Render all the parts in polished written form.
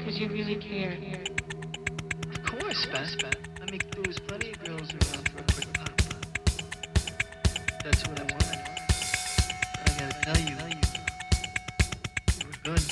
Cause you really care. Of course, Ben. I mean, there was plenty of girls around for a quick pop. That's what I wanted. But I gotta tell you were good.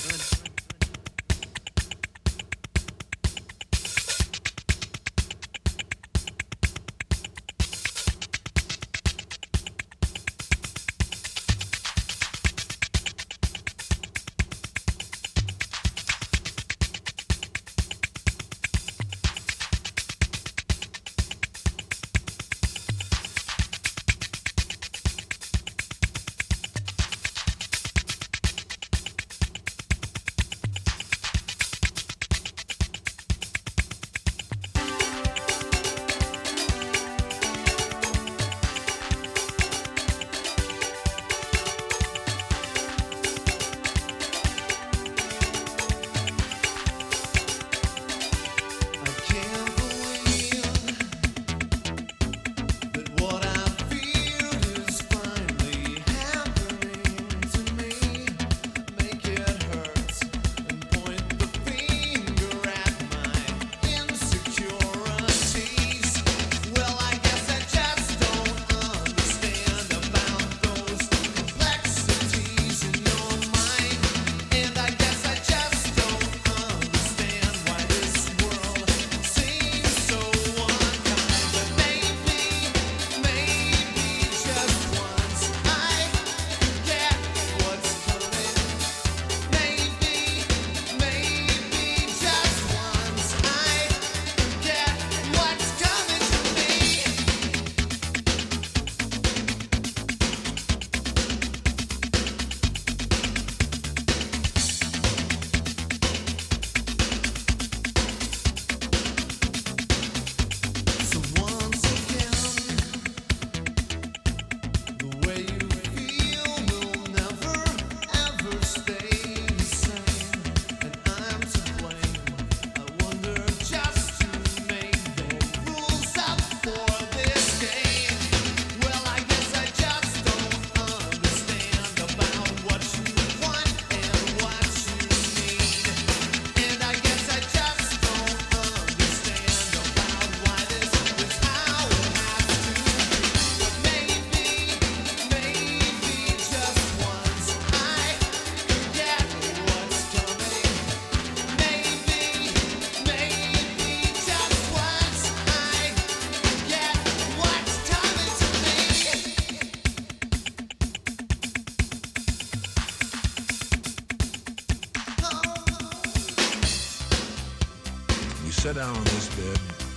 Sat down on this bed,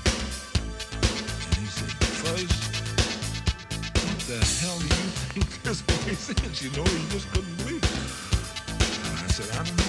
and he said, "Fuzz, what the hell do you think this place is? You know, he just couldn't believe it." And I said, "I don't know.